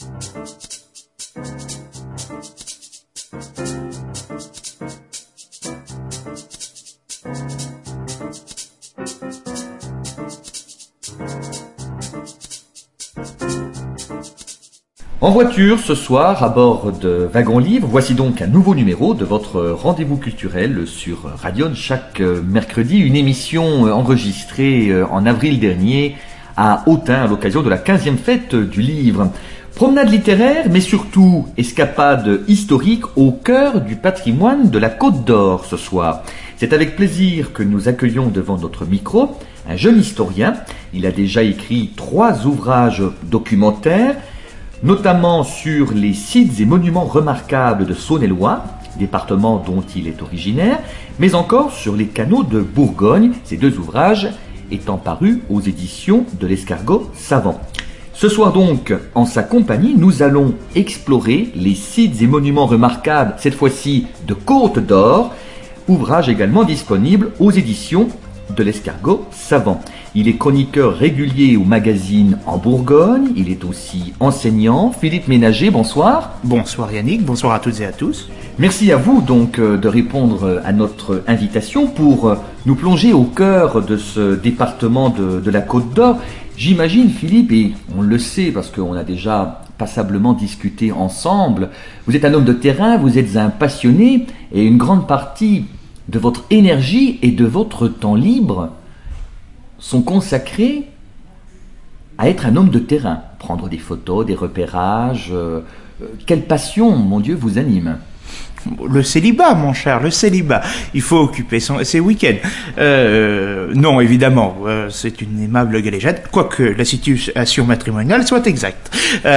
En voiture ce soir à bord de Wagon Livre, voici donc un nouveau numéro de votre rendez-vous culturel sur Radion chaque mercredi, une émission enregistrée en avril dernier à Autun à l'occasion de la 15e fête du livre. Promenade littéraire mais surtout escapade historique au cœur du patrimoine de la Côte d'Or ce soir. C'est avec plaisir que nous accueillons devant notre micro un jeune historien. Il a déjà écrit 3 ouvrages documentaires, notamment sur les sites et monuments remarquables de Saône-et-Loire, département dont il est originaire, mais encore sur les canaux de Bourgogne, ces 2 ouvrages étant parus aux éditions de l'Escargot Savant. Ce soir donc, en sa compagnie, nous allons explorer les sites et monuments remarquables, cette fois-ci de Côte d'Or, ouvrage également disponible aux éditions de l'Escargot Savant. Il est chroniqueur régulier au magazine En Bourgogne, il est aussi enseignant. Philippe Ménager, bonsoir. Bonsoir Yannick, bonsoir à toutes et à tous. Merci à vous donc de répondre à notre invitation pour nous plonger au cœur de ce département de la Côte d'Or. J'imagine Philippe, et on le sait parce qu'on a déjà passablement discuté ensemble, vous êtes un homme de terrain, vous êtes un passionné et une grande partie de votre énergie et de votre temps libre sont consacrés à être un homme de terrain, prendre des photos, des repérages. Quelle passion, mon Dieu, vous anime? Le célibat, mon cher, le célibat. Il faut occuper ses week-ends. Non, évidemment, c'est une aimable galéjade, quoique la situation matrimoniale soit exacte.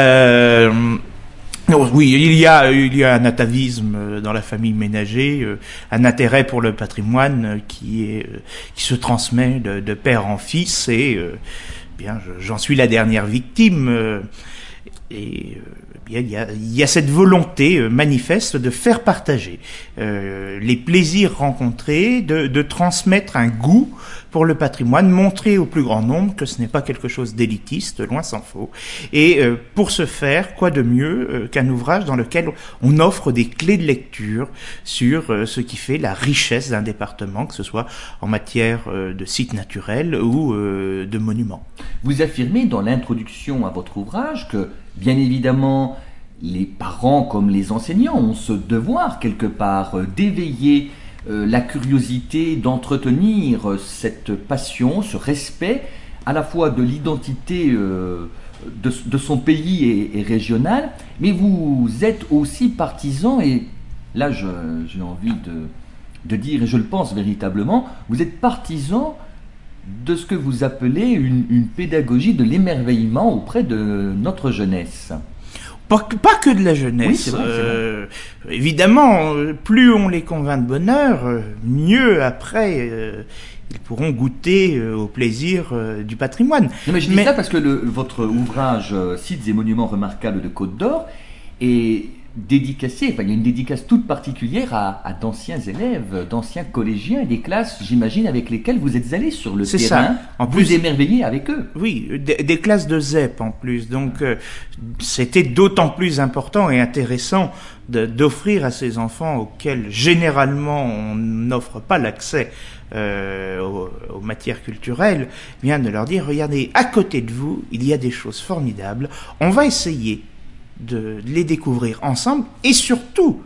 Oui, il y a un atavisme dans la famille Ménager, un intérêt pour le patrimoine qui se transmet de père en fils, et j'en suis la dernière victime. Il y a cette volonté manifeste de faire partager les plaisirs rencontrés, de transmettre un goût pour le patrimoine, montrer au plus grand nombre que ce n'est pas quelque chose d'élitiste, loin s'en faut. Et pour ce faire, quoi de mieux qu'un ouvrage dans lequel on offre des clés de lecture sur ce qui fait la richesse d'un département, que ce soit en matière de sites naturels ou de monuments. Vous affirmez dans l'introduction à votre ouvrage que, bien évidemment, les parents comme les enseignants ont ce devoir quelque part d'éveiller la curiosité, d'entretenir cette passion, ce respect à la fois de l'identité de son pays et régional, mais vous êtes aussi partisan, et là j'ai envie de dire, et je le pense véritablement, vous êtes partisan de ce que vous appelez une pédagogie de l'émerveillement auprès de notre jeunesse. Pas que de la jeunesse. Oui, c'est vrai. Évidemment, plus on les convainc de bonheur, mieux après ils pourront goûter au plaisir du patrimoine. Non, mais je dis ça parce que votre ouvrage Sites et monuments remarquables de Côte d'Or est dédicacé, enfin il y a une dédicace toute particulière à d'anciens élèves, d'anciens collégiens et des classes, j'imagine, avec lesquelles vous êtes allés sur le terrain. Ça. En vous plus, émerveillez avec eux. Oui, des classes de ZEP en plus. Donc c'était d'autant plus important et intéressant d'offrir à ces enfants auxquels généralement on n'offre pas l'accès aux matières culturelles, bien de leur dire, regardez, à côté de vous, il y a des choses formidables, on va essayer de les découvrir ensemble, et surtout,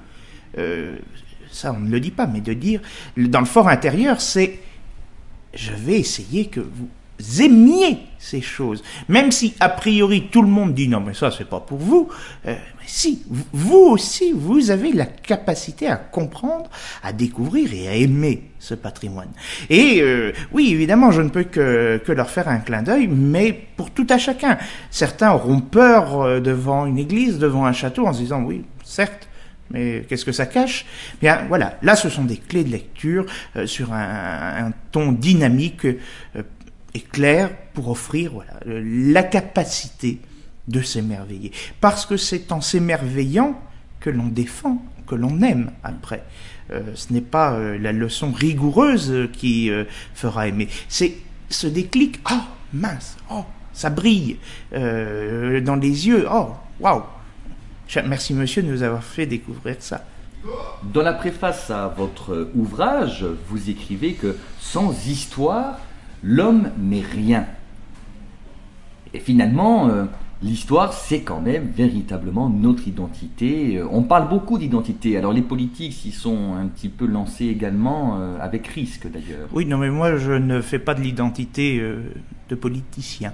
ça on ne le dit pas, mais de dire, dans le fort intérieur, c'est, je vais essayer que vous aimiez ces choses, même si a priori tout le monde dit non mais ça c'est pas pour vous, mais si, vous aussi vous avez la capacité à comprendre, à découvrir et à aimer ce patrimoine. Et oui, évidemment, je ne peux que leur faire un clin d'œil, mais pour tout à chacun. Certains auront peur devant une église, devant un château, en se disant oui, certes, mais qu'est-ce que ça cache? Bien, voilà, là ce sont des clés de lecture sur un ton dynamique et clair pour offrir la capacité de s'émerveiller. Parce que c'est en s'émerveillant que l'on défend, que l'on aime après. Ce n'est pas la leçon rigoureuse qui fera aimer. C'est ce déclic, oh mince, oh ça brille dans les yeux, oh Waouh! Merci monsieur de nous avoir fait découvrir ça. Dans la préface à votre ouvrage, vous écrivez que sans histoire, l'homme n'est rien. Et finalement, l'histoire, c'est quand même véritablement notre identité. On parle beaucoup d'identité. Alors les politiques s'y sont un petit peu lancés également, avec risque d'ailleurs. Oui, non, mais moi, je ne fais pas de l'identité de politicien.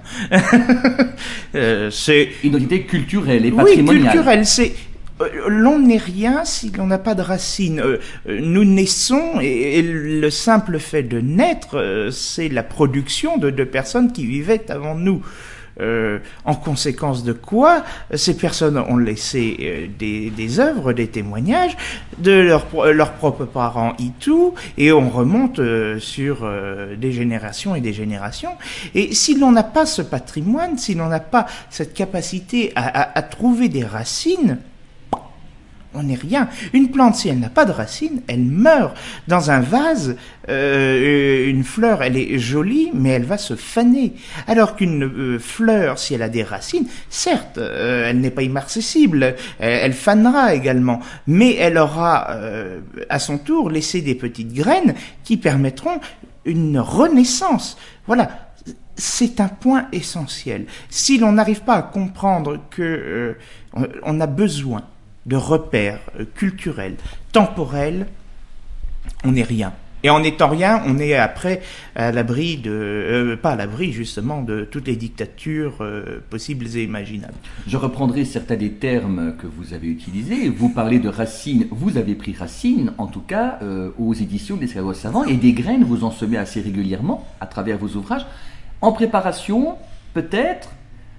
C'est identité culturelle et patrimoniale. Oui, culturelle, c'est... L'on n'est rien si l'on n'a pas de racines. Nous naissons et le simple fait de naître, c'est la production de personnes qui vivaient avant nous. En conséquence de quoi, ces personnes ont laissé des œuvres, des témoignages de leurs propres parents et tout, et on remonte sur des générations et des générations. Et si l'on n'a pas ce patrimoine, si l'on n'a pas cette capacité à trouver des racines, on n'est rien. Une plante, si elle n'a pas de racines, elle meurt. Dans un vase, une fleur, elle est jolie, mais elle va se faner. Alors qu'une fleur, si elle a des racines, certes, elle n'est pas immarcessible, elle fanera également, mais elle aura, à son tour, laissé des petites graines qui permettront une renaissance. Voilà. C'est un point essentiel. Si l'on n'arrive pas à comprendre que on a besoin de repères culturels, temporels, on n'est rien. Et en n'étant rien, on est après à l'abri pas à l'abri justement de toutes les dictatures possibles et imaginables. Je reprendrai certains des termes que vous avez utilisés. Vous parlez de racines, vous avez pris racine, en tout cas aux éditions des Escargots Savants, et des graines, vous en semez assez régulièrement à travers vos ouvrages. En préparation, peut-être...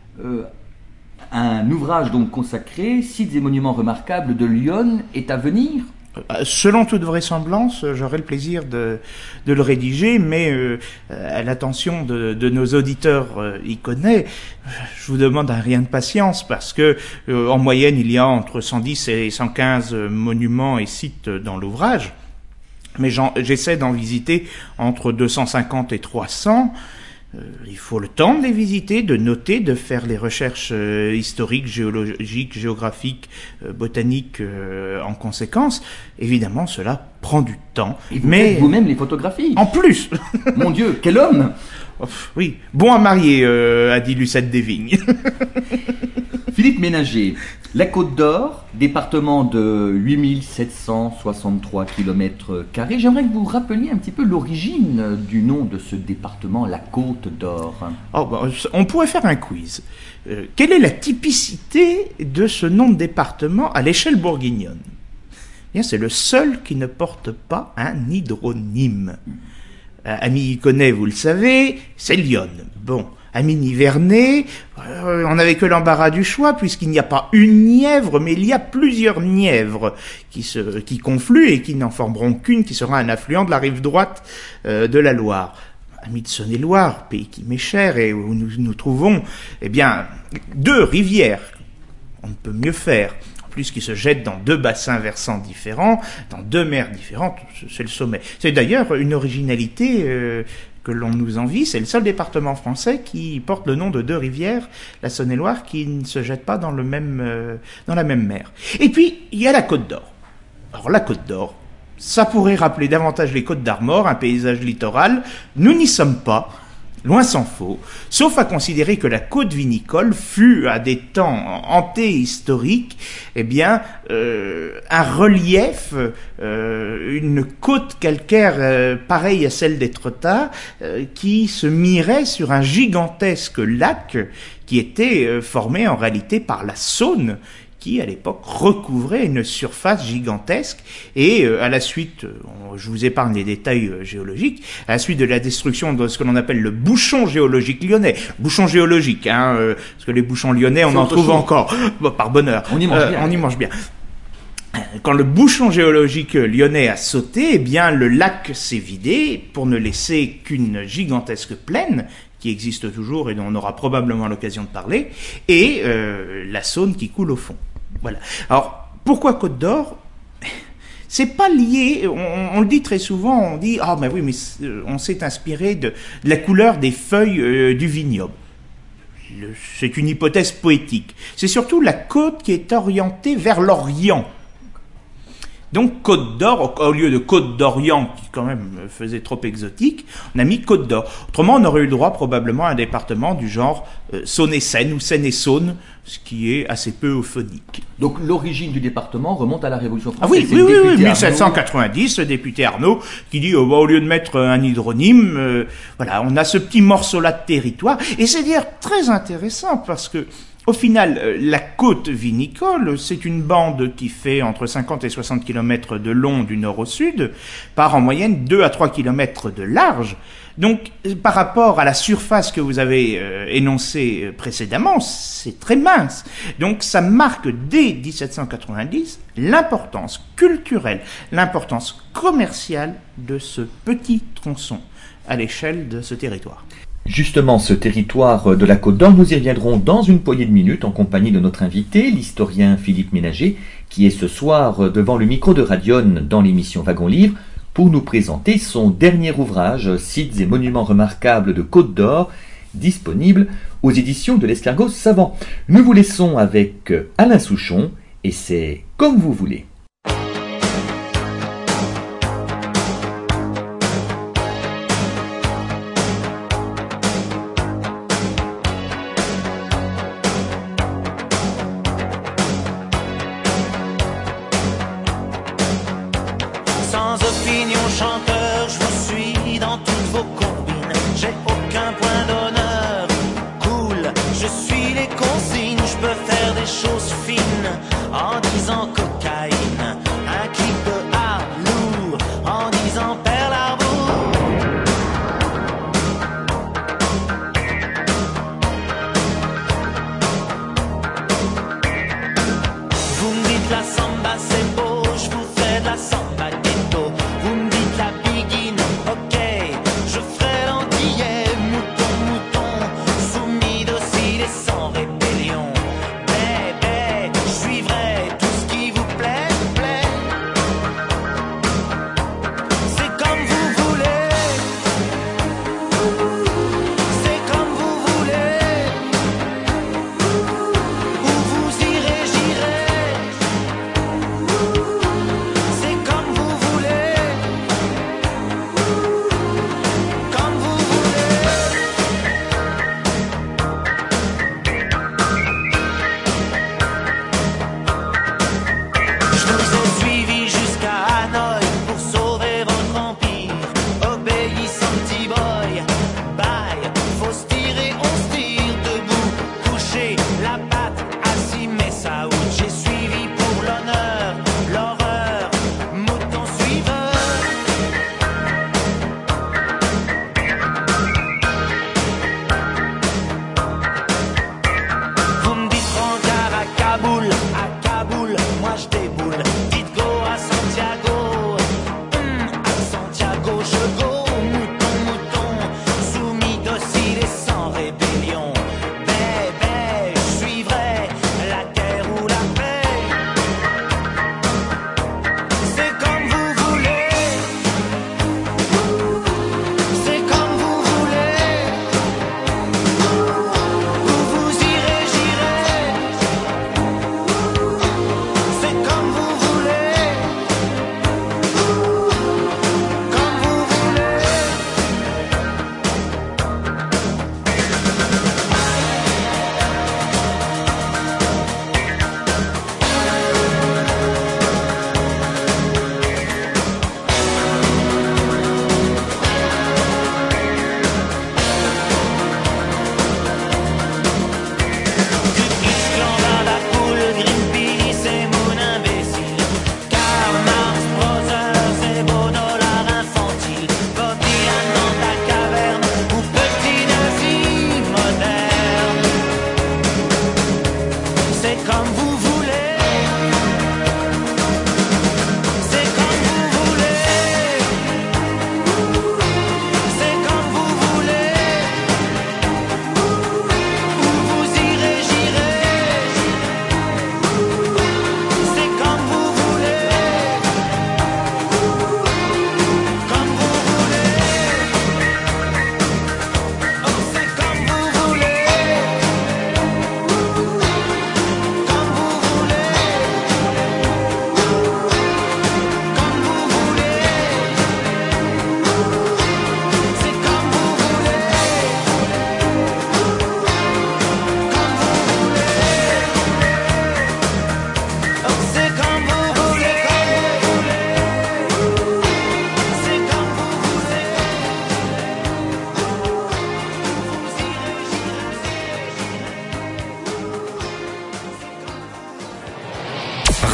un ouvrage donc consacré, Sites et monuments remarquables de Lyon, est à venir? Selon toute vraisemblance, j'aurai le plaisir de le rédiger, mais à l'attention de nos auditeurs y connaît, je vous demande un rien de patience, parce que en moyenne, il y a entre 110 et 115 monuments et sites dans l'ouvrage, mais j'essaie d'en visiter entre 250 et 300. Il faut le temps de les visiter, de noter, de faire les recherches historiques, géologiques, géographiques, botaniques en conséquence. Évidemment, cela prend du temps. Et vous faites vous-même les photographies. En plus. Mon Dieu, quel homme! Oui, bon à marier, a dit Lucette Desvignes. Philippe Ménager, la Côte d'Or, département de 8763 km². J'aimerais que vous rappeliez un petit peu l'origine du nom de ce département, la Côte d'Or. Oh, bah, on pourrait faire un quiz. Quelle est la typicité de ce nom de département à l'échelle bourguignonne? Bien, c'est le seul qui ne porte pas un hydronyme. Ami connaît, vous le savez, c'est Lyon. Bon. Ami Nivernais, on n'avait que l'embarras du choix, puisqu'il n'y a pas une Nièvre, mais il y a plusieurs Nièvres qui confluent et qui n'en formeront qu'une, qui sera un affluent de la rive droite de la Loire. Ami de Saône-et-Loire, pays qui m'est cher et où nous trouvons, eh bien, deux rivières. On ne peut mieux faire. Plus qui se jettent dans deux bassins versants différents, dans deux mers différentes, c'est le sommet. C'est d'ailleurs une originalité que l'on nous envie, c'est le seul département français qui porte le nom de deux rivières, la Saône-et-Loire, qui ne se jettent pas dans la même mer. Et puis, il y a la Côte d'Or. Alors la Côte d'Or, ça pourrait rappeler davantage les Côtes d'Armor, un paysage littoral. Nous n'y sommes pas. Loin s'en faut, sauf à considérer que la côte vinicole fut, à des temps antéhistoriques, eh bien, un relief, une côte calcaire pareille à celle d'Étretat, qui se mirait sur un gigantesque lac qui était formé en réalité par la Saône, qui, à l'époque, recouvrait une surface gigantesque, et à la suite, je vous épargne les détails géologiques, à la suite de la destruction de ce que l'on appelle le bouchon géologique lyonnais, bouchon géologique, parce que les bouchons lyonnais, on en trouve encore, par bonheur. On y mange bien. On y mange bien. Quand le bouchon géologique lyonnais a sauté, eh bien, le lac s'est vidé pour ne laisser qu'une gigantesque plaine, qui existe toujours et dont on aura probablement l'occasion de parler, et la Saône qui coule au fond. Voilà. Alors, pourquoi Côte d'Or? C'est pas lié, on le dit très souvent, on dit « Ah, mais oui, mais on s'est inspiré de la couleur des feuilles du vignoble ». c'est une hypothèse poétique. C'est surtout la côte qui est orientée vers l'Orient. Donc Côte d'Or, au lieu de Côte d'Orient, qui quand même faisait trop exotique, on a mis Côte d'Or. Autrement, on aurait eu le droit probablement à un département du genre Saône-et-Seine ou Seine-et-Saône, ce qui est assez peu euphonique. Donc l'origine du département remonte à la Révolution Ah française. oui, 1790, le député Arnaud qui dit au lieu de mettre un hydronyme, voilà, on a ce petit morceau-là de territoire. Et c'est d'ailleurs très intéressant parce que au final, la côte vinicole, c'est une bande qui fait entre 50 et 60 km de long du nord au sud, par en moyenne 2 à 3 km de large. Donc, par rapport à la surface que vous avez énoncée précédemment, c'est très mince. Donc, ça marque dès 1790 l'importance culturelle, l'importance commerciale de ce petit tronçon à l'échelle de ce territoire. Justement, ce territoire de la Côte d'Or, nous y reviendrons dans une poignée de minutes en compagnie de notre invité, l'historien Philippe Ménager, qui est ce soir devant le micro de Radion dans l'émission Wagon Livre pour nous présenter son dernier ouvrage, Sites et monuments remarquables de Côte d'Or, disponible aux éditions de l'Escargot Savant. Nous vous laissons avec Alain Souchon et c'est Comme vous voulez.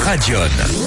Radion.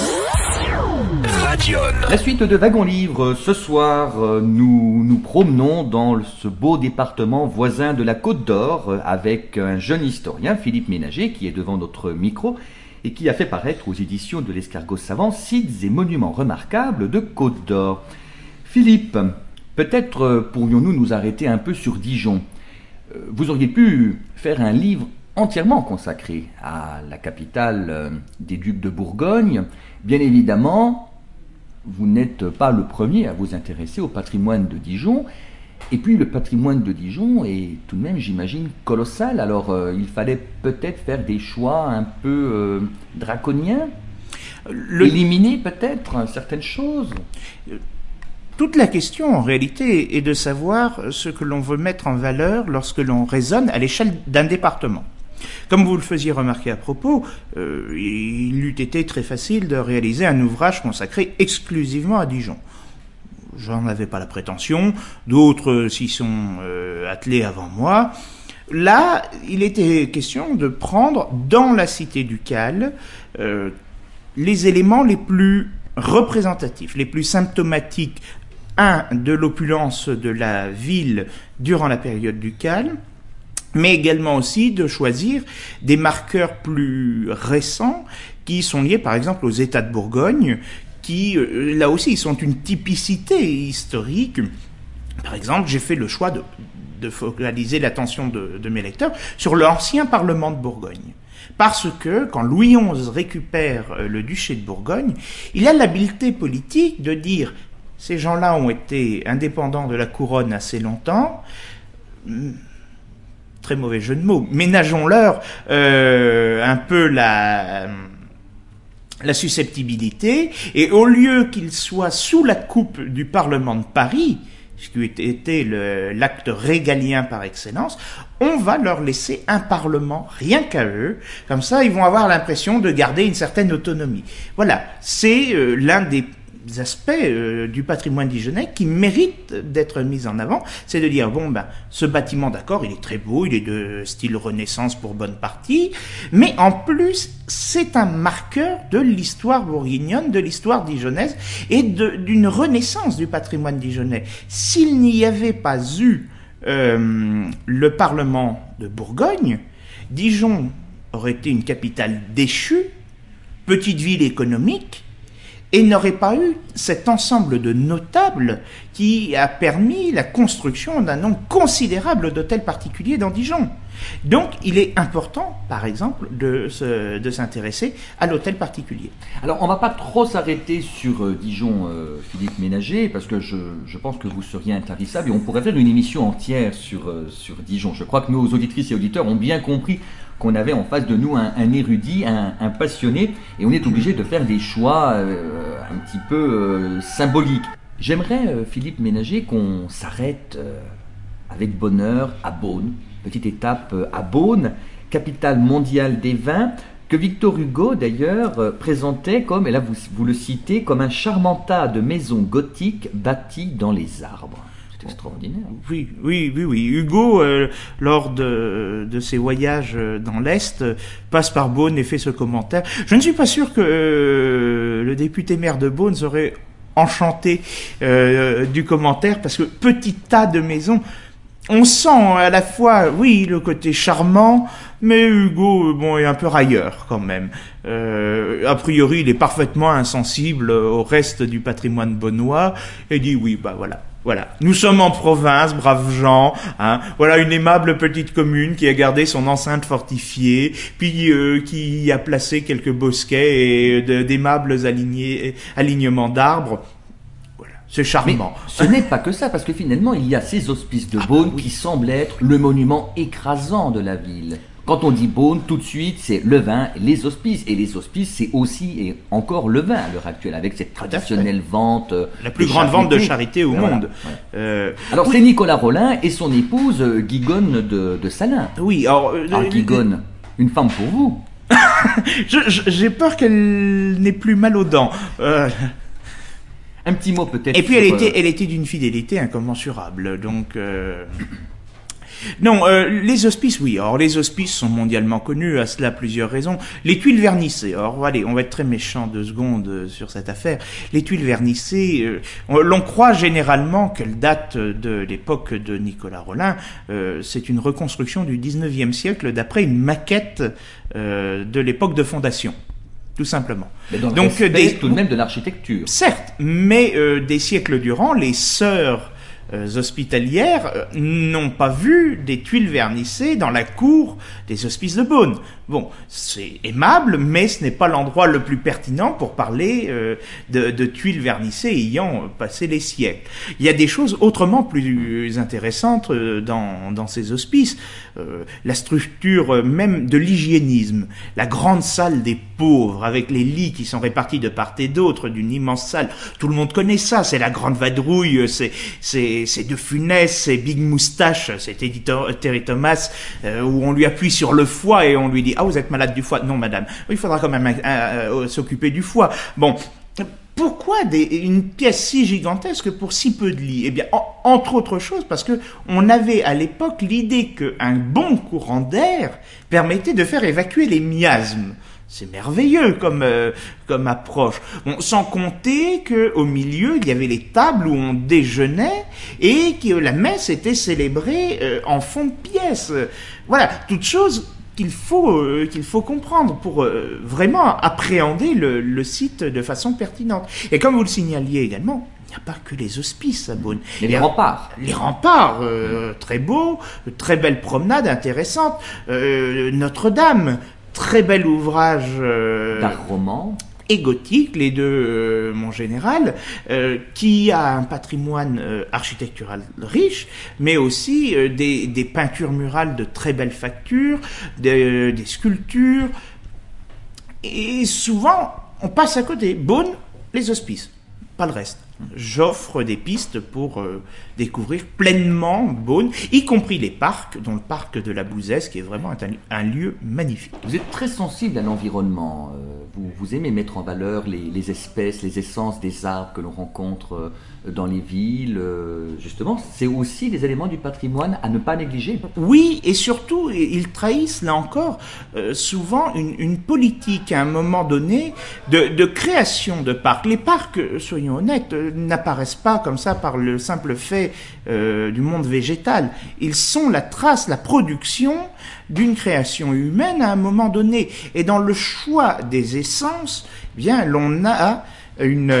La suite de Wagon Livre. Ce soir, nous nous promenons dans ce beau département voisin de la Côte d'Or avec un jeune historien, Philippe Ménager, qui est devant notre micro et qui a fait paraître aux éditions de l'Escargot Savant Sites et monuments remarquables de Côte d'Or. Philippe, peut-être pourrions-nous nous arrêter un peu sur Dijon. Vous auriez pu faire un livre entièrement consacré à la capitale des ducs de Bourgogne. Bien évidemment, vous n'êtes pas le premier à vous intéresser au patrimoine de Dijon. Et puis le patrimoine de Dijon est tout de même, j'imagine, colossal. Alors il fallait peut-être faire des choix un peu draconiens, éliminer peut-être certaines choses. Toute la question, en réalité, est de savoir ce que l'on veut mettre en valeur lorsque l'on raisonne à l'échelle d'un département. Comme vous le faisiez remarquer à propos, il eût été très facile de réaliser un ouvrage consacré exclusivement à Dijon. J'en avais pas la prétention, d'autres s'y sont attelés avant moi. Là, il était question de prendre dans la cité ducale les éléments les plus représentatifs, les plus symptomatiques, de l'opulence de la ville durant la période ducale, mais également aussi de choisir des marqueurs plus récents qui sont liés par exemple aux États de Bourgogne, qui là aussi sont une typicité historique. Par exemple, j'ai fait le choix de focaliser l'attention de mes lecteurs sur l'ancien Parlement de Bourgogne. Parce que, quand Louis XI récupère le duché de Bourgogne, il a l'habileté politique de dire « ces gens-là ont été indépendants de la couronne assez longtemps », très mauvais jeu de mots, ménageons-leur un peu la susceptibilité, et au lieu qu'ils soient sous la coupe du Parlement de Paris, ce qui était l'acte régalien par excellence, on va leur laisser un parlement rien qu'à eux. Comme ça, ils vont avoir l'impression de garder une certaine autonomie. Voilà, c'est l'un des aspects du patrimoine dijonnais qui mérite d'être mis en avant. C'est de dire, bon, ben, ce bâtiment, d'accord, il est très beau, il est de style Renaissance pour bonne partie, mais en plus, c'est un marqueur de l'histoire bourguignonne, de l'histoire dijonnaise et d'une renaissance du patrimoine dijonnais. S'il n'y avait pas eu le Parlement de Bourgogne, Dijon aurait été une capitale déchue, petite ville économique, et n'aurait pas eu cet ensemble de notables qui a permis la construction d'un nombre considérable d'hôtels particuliers dans Dijon. Donc, il est important, par exemple, de s'intéresser à l'hôtel particulier. Alors, on ne va pas trop s'arrêter sur Dijon, Philippe Ménager, parce que je pense que vous seriez intarissable et on pourrait faire une émission entière sur Dijon. Je crois que nos auditrices et auditeurs ont bien compris qu'on avait en face de nous un érudit, un passionné, et on est obligé de faire des choix un petit peu symboliques. J'aimerais, Philippe Ménager, qu'on s'arrête avec bonheur à Beaune. Petite étape à Beaune, capitale mondiale des vins, que Victor Hugo d'ailleurs présentait comme, et là vous le citez, comme un charmant tas de maisons gothiques bâties dans les arbres. C'est extraordinaire. Oui. Hugo, lors de ses voyages dans l'Est, passe par Beaune et fait ce commentaire. Je ne suis pas sûr que le député maire de Beaune serait enchanté du commentaire, parce que petit tas de maisons, on sent à la fois, oui, le côté charmant, mais Hugo, bon, est un peu railleur quand même. A priori, il est parfaitement insensible au reste du patrimoine beaunois et dit oui, bah voilà. Nous sommes en province, braves gens, hein. Voilà une aimable petite commune qui a gardé son enceinte fortifiée, puis qui a placé quelques bosquets et d'aimables alignements d'arbres. C'est charmant. Mais ce n'est pas que ça, parce que finalement, il y a ces hospices de Beaune qui semblent être le monument écrasant de la ville. Quand on dit Beaune, tout de suite, c'est le vin et les hospices. Et les hospices, c'est aussi et encore le vin à l'heure actuelle, avec cette traditionnelle vente. La plus grande vente de charité au monde. Ouais. Alors, c'est Nicolas Rollin et son épouse Guigonne de Salins. Oui, alors... Guigonne, une femme pour vous. J'ai peur qu'elle n'ait plus mal aux dents. Un petit mot peut-être. Et puis elle était d'une fidélité incommensurable. Donc Non, les hospices, oui. Alors, les hospices sont mondialement connus, à cela plusieurs raisons. Les tuiles vernissées. Alors, allez, on va être très méchant 2 secondes sur cette affaire. Les tuiles vernissées, l'on croit généralement qu'elles datent de l'époque de Nicolas Rolin. C'est une reconstruction du 19e siècle d'après une maquette de l'époque de fondation. Tout simplement. Mais donc tout de même de l'architecture. Certes, mais des siècles durant, les sœurs hospitalières n'ont pas vu des tuiles vernissées dans la cour des hospices de Beaune. Bon, c'est aimable, mais ce n'est pas l'endroit le plus pertinent pour parler de tuiles vernissées ayant passé les siècles. Il y a des choses autrement plus intéressantes dans ces hospices. La structure même de l'hygiénisme, la grande salle des pauvres avec les lits qui sont répartis de part et d'autre d'une immense salle. Tout le monde connaît ça, c'est la grande vadrouille, c'est De Funès, c'est Big Moustache, c'est Terry Thomas, où on lui appuie sur le foie et on lui dit « Ah, vous êtes malade du foie ?» « Non, madame. Il faudra quand même s'occuper du foie. » Bon, pourquoi une pièce si gigantesque pour si peu de lits? Eh bien, entre autres choses, parce que on avait à l'époque l'idée qu'un bon courant d'air permettait de faire évacuer les miasmes. C'est merveilleux comme approche. Bon, sans compter que au milieu il y avait les tables où on déjeunait et que la messe était célébrée en fond de pièce. Voilà, toutes choses qu'il faut comprendre pour vraiment appréhender le site de façon pertinente. Et comme vous le signaliez également, il n'y a pas que les hospices à Beaune. Et les remparts. Les remparts, très beaux, très belle promenade intéressante. Notre-Dame, très bel ouvrage d'art roman et gothique, les deux, mon général, qui a un patrimoine architectural riche, mais aussi des peintures murales de très belle facture, des sculptures, et souvent on passe à côté. Beaune, les hospices, pas le reste. J'offre des pistes pour découvrir pleinement Beaune, y compris les parcs, dont le parc de la Bouzesse, qui est vraiment un lieu magnifique. Vous êtes très sensible à l'environnement. Vous aimez mettre en valeur les espèces, les essences des arbres que l'on rencontre dans les villes. Justement, c'est aussi des éléments du patrimoine à ne pas négliger. Oui, et surtout, ils trahissent, là encore, souvent une politique, à un moment donné, de création de parcs. Les parcs, soyons honnêtes, n'apparaissent pas comme ça par le simple fait du monde végétal. Ils sont la trace, la production d'une création humaine à un moment donné. Et dans le choix des essences, eh bien, l'on a une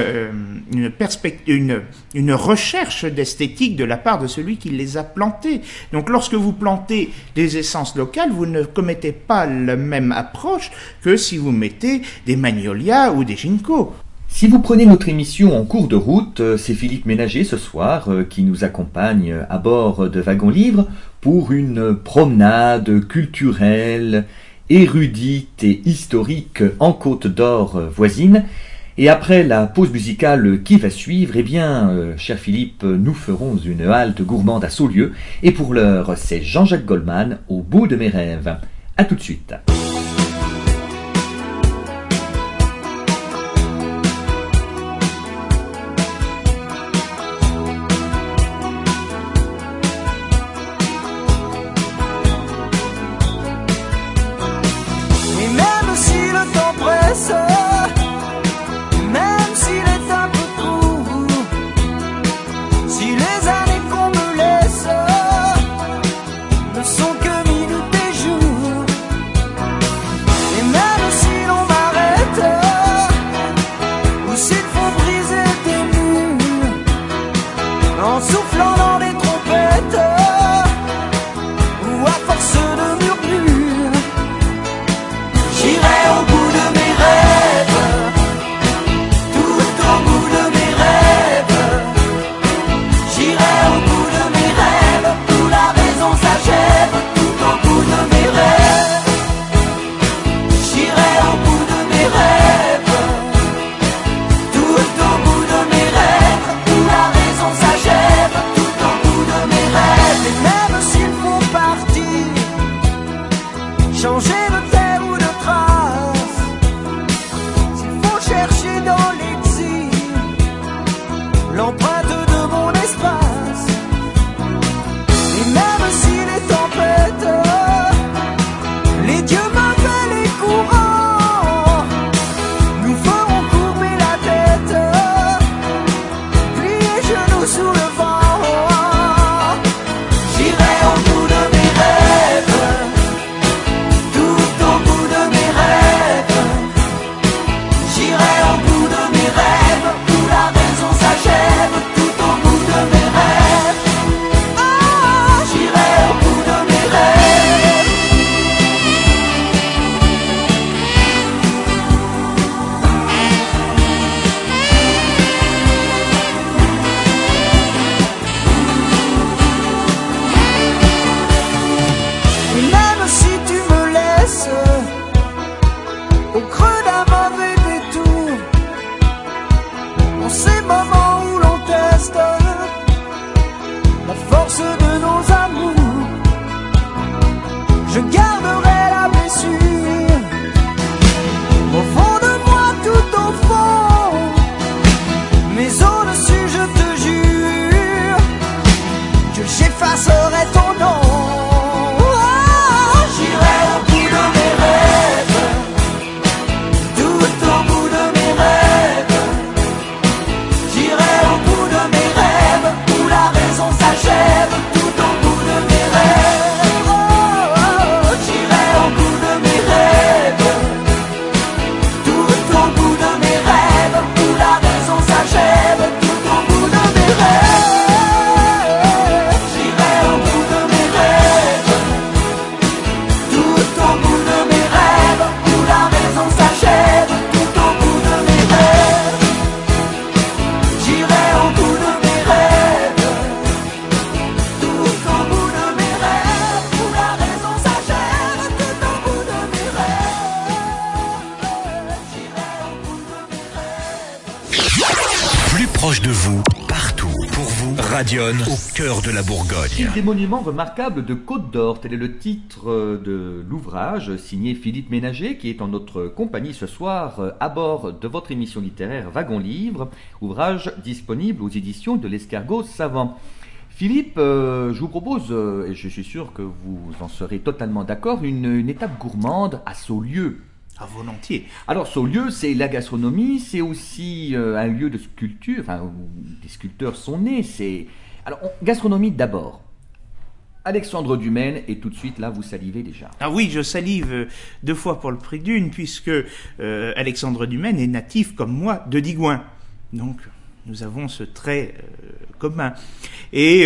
recherche d'esthétique de la part de celui qui les a plantés. Donc lorsque vous plantez des essences locales, vous ne commettez pas la même approche que si vous mettez des magnolias ou des ginkgos. Si vous prenez notre émission en cours de route, c'est Philippe Ménager ce soir qui nous accompagne à bord de Wagon Livre pour une promenade culturelle, érudite et historique en Côte d'Or voisine. Et après la pause musicale qui va suivre, eh bien, cher Philippe, nous ferons une halte gourmande à Saulieu. Et pour l'heure, c'est Jean-Jacques Goldman, Au bout de mes rêves. À tout de suite. Sont que minutes et jours. proche de vous, partout. Pour vous, Radion, au cœur de la Bourgogne. Île des monuments remarquables de Côte d'Or, tel est le titre de l'ouvrage signé Philippe Ménager, qui est en notre compagnie ce soir à bord de votre émission littéraire Wagon Livre, ouvrage disponible aux éditions de l'Escargot Savant. Philippe, je vous propose, et je suis sûr que vous en serez totalement d'accord, une étape gourmande à Saulieu. À volontiers. Alors Saulieu, c'est la gastronomie, c'est aussi un lieu de sculpture, enfin où des sculpteurs sont nés. Alors gastronomie d'abord. Alexandre Dumaine, et tout de suite là vous salivez déjà. Ah oui, je salive 2 fois pour le prix d'une, puisque Alexandre Dumaine est natif comme moi de Digoin. Donc nous avons ce trait commun. Et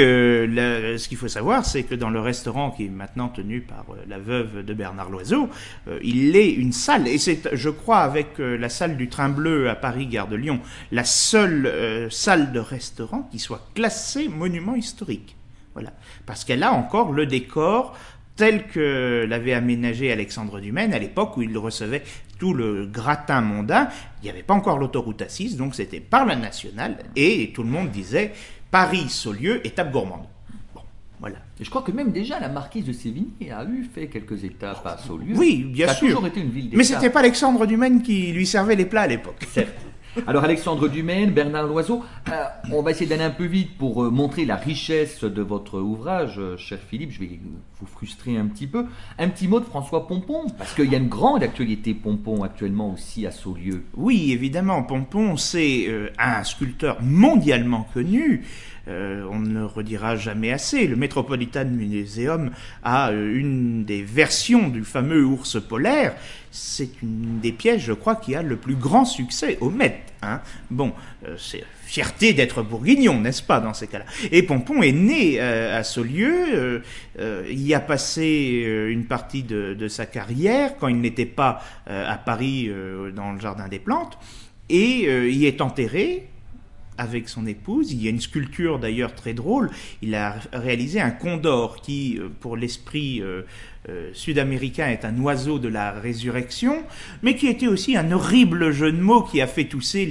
ce qu'il faut savoir, c'est que dans le restaurant qui est maintenant tenu par la veuve de Bernard Loiseau, il est une salle, et c'est, je crois, avec la salle du Train Bleu à Paris, gare de Lyon, la seule salle de restaurant qui soit classée monument historique. Voilà. Parce qu'elle a encore le décor tel que l'avait aménagé Alexandre Dumaine à l'époque où il recevait tout le gratin mondain. Il n'y avait pas encore l'autoroute A6, donc c'était par la nationale, et tout le monde disait Paris-Saulieu, étape gourmande. Bon, voilà. Et je crois que même déjà la marquise de Sévigné a fait quelques étapes à Saulieu. Oui, bien sûr. Ça a toujours été une ville d'étape. Mais c'était pas Alexandre Dumaine qui lui servait les plats à l'époque. Certes. Alors Alexandre Dumaine, Bernard Loiseau, on va essayer d'aller un peu vite pour montrer la richesse de votre ouvrage, cher Philippe, je vais vous frustrer un petit peu. Un petit mot de François Pompon, parce qu'il y a une grande actualité Pompon actuellement aussi à Saulieu. Oui, évidemment, Pompon, c'est un sculpteur mondialement connu. On ne le redira jamais assez. Le Metropolitan Museum a une des versions du fameux ours polaire. C'est une des pièces, je crois, qui a le plus grand succès au Met. Hein. Bon, c'est fierté d'être bourguignon, n'est-ce pas, dans ces cas-là. Et Pompon est né à Saulieu. Il y a passé une partie de sa carrière quand il n'était pas à Paris dans le Jardin des Plantes. Et y est enterré avec son épouse. Il y a une sculpture d'ailleurs très drôle. Il a réalisé un condor qui, pour l'esprit sud-américain, est un oiseau de la résurrection, mais qui était aussi un horrible jeu de mots qui a fait tousser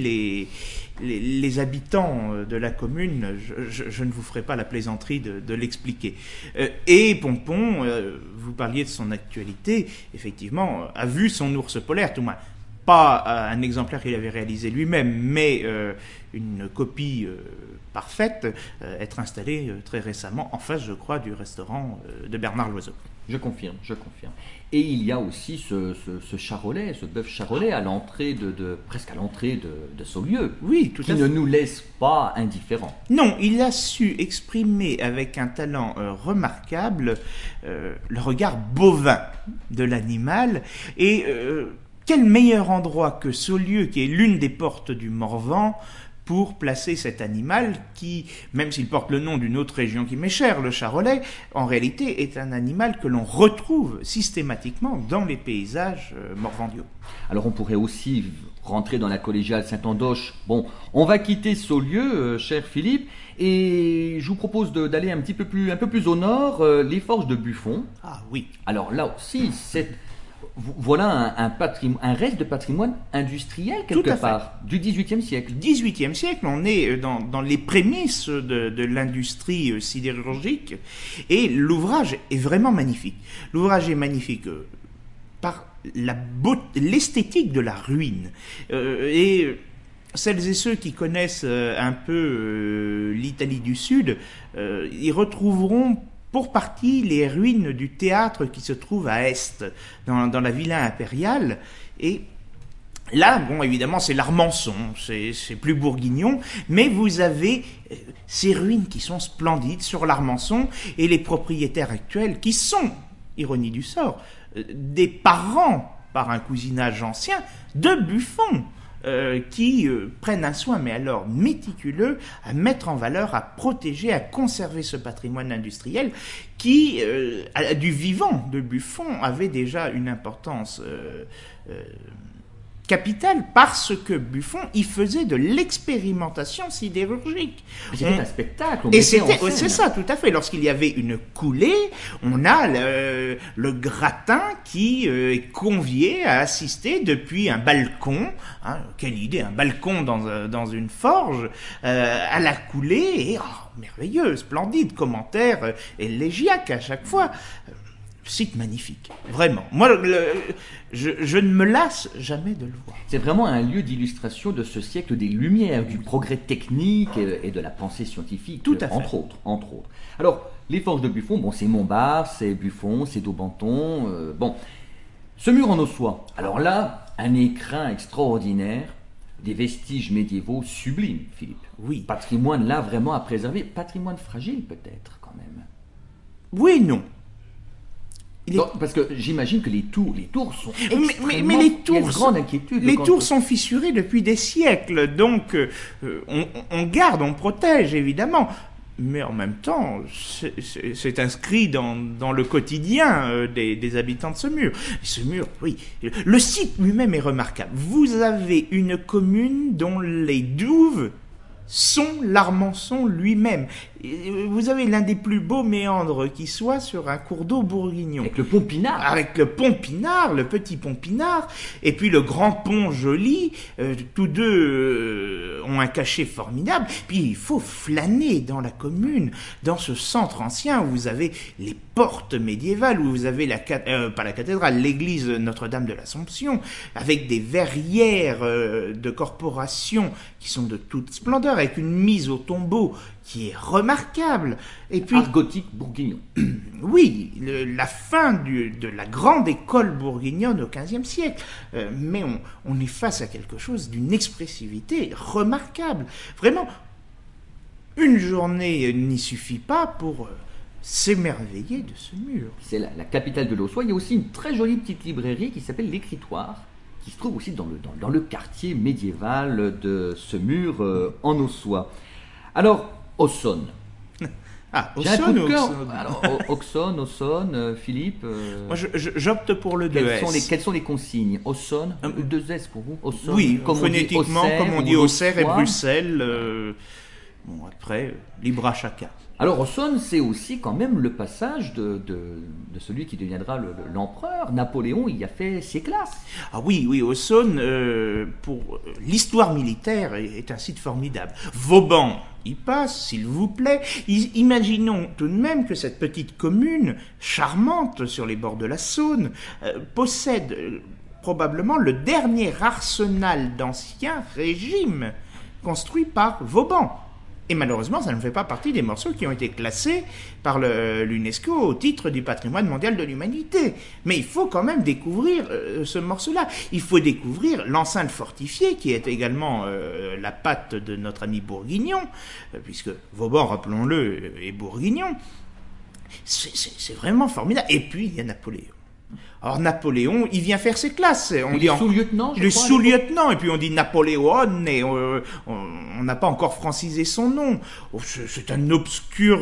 les habitants de la commune. Je ne vous ferai pas la plaisanterie de l'expliquer. Et Pompon, vous parliez de son actualité, effectivement, a vu son ours polaire, tout moins pas un exemplaire qu'il avait réalisé lui-même, mais une copie parfaite, être installée très récemment en face, je crois, du restaurant de Bernard Loiseau. Je confirme. Et il y a aussi ce charolais, ce bœuf charolais à l'entrée presque à l'entrée de Saulieu. Oui, tout à fait. Qui ne nous laisse pas indifférents. Non, il a su exprimer avec un talent remarquable le regard bovin de l'animal. Et quel meilleur endroit que Saulieu, qui est l'une des portes du Morvan, pour placer cet animal qui, même s'il porte le nom d'une autre région qui m'est chère, le charolais, en réalité est un animal que l'on retrouve systématiquement dans les paysages morvandiaux. Alors on pourrait aussi rentrer dans la collégiale Saint-Andoche. Bon, on va quitter Saulieu, cher Philippe, et je vous propose d'aller un peu plus au nord, les forges de Buffon. Ah oui. Alors là aussi, voilà un reste de patrimoine industriel quelque part, du XVIIIe siècle. 18e siècle, on est dans les prémices de l'industrie sidérurgique, et l'ouvrage est vraiment magnifique. L'ouvrage est magnifique par l'esthétique de la ruine. Et celles et ceux qui connaissent un peu l'Italie du Sud, y retrouveront pour partie les ruines du théâtre qui se trouve à Est, dans la villa impériale. Et là, bon, évidemment, c'est l'Armançon, c'est plus bourguignon, mais vous avez ces ruines qui sont splendides sur l'Armançon, et les propriétaires actuels qui sont, ironie du sort, des parents, par un cousinage ancien, de Buffon. Qui prennent un soin, mais alors méticuleux, à mettre en valeur, à protéger, à conserver ce patrimoine industriel qui, du vivant de Buffon, avait déjà une importance capitale parce que Buffon y faisait de l'expérimentation sidérurgique. C'était un spectacle. Et c'est ça, tout à fait. Lorsqu'il y avait une coulée, on a le gratin qui est convié à assister depuis un balcon. Quelle idée, un balcon dans une forge à la coulée. Et merveilleux, splendide, commentaire élégiaque à chaque fois. Site magnifique, vraiment. Moi, je ne me lasse jamais de le voir. C'est vraiment un lieu d'illustration de ce siècle des Lumières, du progrès technique et de la pensée scientifique, tout à fait. Entre autres. Alors, les forges de Buffon, c'est Montbard, c'est Buffon, c'est Daubenton. Ce mur en ossois, alors là, un écrin extraordinaire, des vestiges médiévaux sublimes, Philippe. Oui. Patrimoine là vraiment à préserver, patrimoine fragile peut-être quand même. Oui, non. Non, parce que j'imagine que les tours sont extrêmement... Mais les tours, il y a une grande inquiétude. Les tours sont fissurées depuis des siècles, donc on garde, on protège évidemment, mais en même temps, c'est inscrit dans le quotidien des habitants de ce mur. Ce mur, oui, le site lui-même est remarquable. Vous avez une commune dont les douves sont l'Armançon lui-même. Vous avez l'un des plus beaux méandres qui soit sur un cours d'eau bourguignon. Avec le pont Pinard. Avec le pont Pinard, le petit pont Pinard, et puis le grand pont Joli. Tous deux ont un cachet formidable. Puis il faut flâner dans la commune, dans ce centre ancien où vous avez les portes médiévales, où vous avez pas la cathédrale, l'église Notre-Dame de l'Assomption, avec des verrières de corporation qui sont de toute splendeur, avec une mise au tombeau qui est remarquable. Et puis, art gothique bourguignon. Oui, la fin de la grande école bourguignonne au XVe siècle. Mais on est face à quelque chose d'une expressivité remarquable. Vraiment, une journée n'y suffit pas pour s'émerveiller de ce mur. C'est la capitale de l'Ossois. Il y a aussi une très jolie petite librairie qui s'appelle l'Écritoire, qui se trouve aussi dans le quartier médiéval de ce mur en Ossois. Alors, Auxonne. J'ai un coup de cœur. Alors, Auxonne, Philippe. Moi, j'opte pour le 2S. Quelles sont les consignes? Auxonne, 2S pour vous? Auxonne, oui, phonétiquement, comme on dit Auxerre et Bruxelles. Après, libre à chacun. Alors, Auxonne, c'est aussi quand même le passage de celui qui deviendra l'empereur. Napoléon y a fait ses classes. Ah oui, Auxonne, pour l'histoire militaire, est un site formidable. Vauban y passe, s'il vous plaît. Imaginons tout de même que cette petite commune, charmante sur les bords de la Saône, possède probablement le dernier arsenal d'Ancien Régime construit par Vauban. Et malheureusement, ça ne fait pas partie des morceaux qui ont été classés par l'UNESCO au titre du patrimoine mondial de l'humanité. Mais il faut quand même découvrir ce morceau-là. Il faut découvrir l'enceinte fortifiée, qui est également la patte de notre ami Bourguignon, puisque Vauban, rappelons-le, est Bourguignon. C'est vraiment formidable. Et puis, il y a Napoléon. Or, Napoléon, il vient faire ses classes. Il est sous-lieutenant, il est sous-lieutenant, et puis on dit Napoléon, et on n'a pas encore francisé son nom. C'est un obscur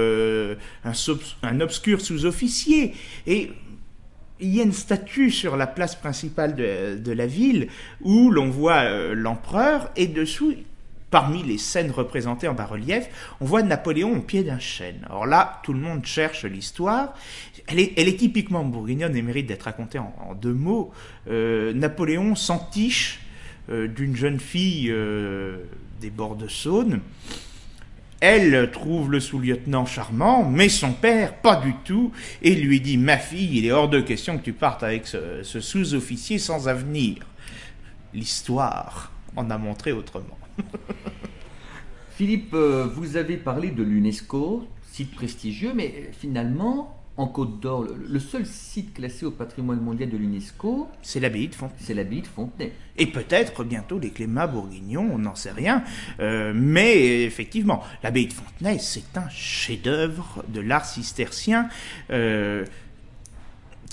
sous-officier. Et il y a une statue sur la place principale de la ville où l'on voit l'empereur, et dessous, parmi les scènes représentées en bas-relief, on voit Napoléon au pied d'un chêne. Alors là, tout le monde cherche l'histoire. Elle est typiquement bourguignonne et mérite d'être racontée en deux mots. Napoléon s'entiche d'une jeune fille des bords de Saône. Elle trouve le sous-lieutenant charmant, mais son père, pas du tout, et lui dit « Ma fille, il est hors de question que tu partes avec ce sous-officier sans avenir. » L'histoire en a montré autrement. Philippe, vous avez parlé de l'UNESCO, site prestigieux, mais finalement, en Côte d'Or, le seul site classé au patrimoine mondial de l'UNESCO, c'est l'abbaye de Fontenay. C'est l'abbaye de Fontenay. Et peut-être bientôt les Clémat bourguignons, on n'en sait rien. Mais effectivement, l'abbaye de Fontenay, c'est un chef-d'œuvre de l'art cistercien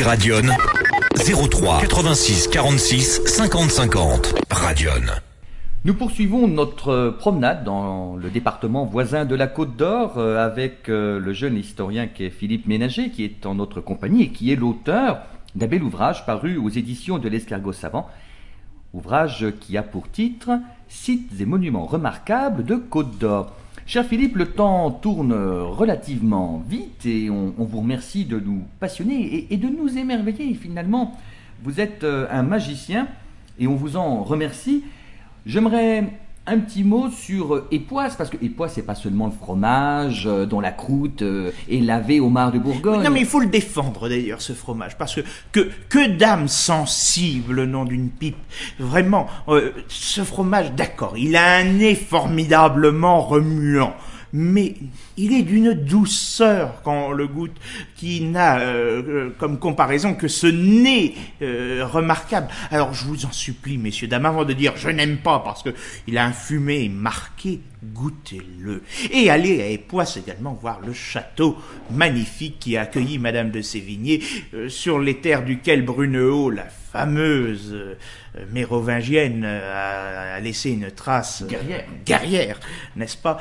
appelez Radion 03 86 46 50 50. Radion. Nous poursuivons notre promenade dans le département voisin de la Côte d'Or avec le jeune historien qui est Philippe Ménager, qui est en notre compagnie et qui est l'auteur d'un bel ouvrage paru aux éditions de l'Escargot Savant, ouvrage qui a pour titre « Sites et monuments remarquables de Côte d'Or ». Cher Philippe, le temps tourne relativement vite et on vous remercie de nous passionner et de nous émerveiller. Finalement, vous êtes un magicien et on vous en remercie. J'aimerais un petit mot sur Époisse, parce que Époisse, c'est pas seulement le fromage dont la croûte est lavée au mar de Bourgogne. Non, mais il faut le défendre d'ailleurs, ce fromage, parce que d'âme sensible, nom d'une pipe. Vraiment, ce fromage, d'accord, il a un nez formidablement remuant, mais il est d'une douceur quand on le goûte, qui n'a comme comparaison que ce nez remarquable. Alors je vous en supplie, messieurs, dames, avant de dire je n'aime pas parce que il a un fumet marqué, goûtez-le. Et allez à Époisse également voir le château magnifique qui a accueilli Madame de Sévigné, sur les terres duquel Brunehaut, la fameuse mérovingienne, a laissé une trace guerrière, n'est-ce pas?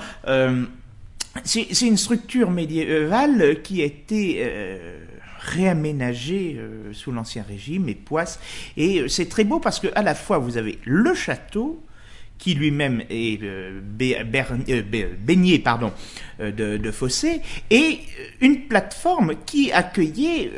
C'est une structure médiévale qui a été réaménagée sous l'Ancien Régime, Époisse, et c'est très beau parce que à la fois vous avez le château qui lui-même est baigné de fossés, et une plateforme qui accueillait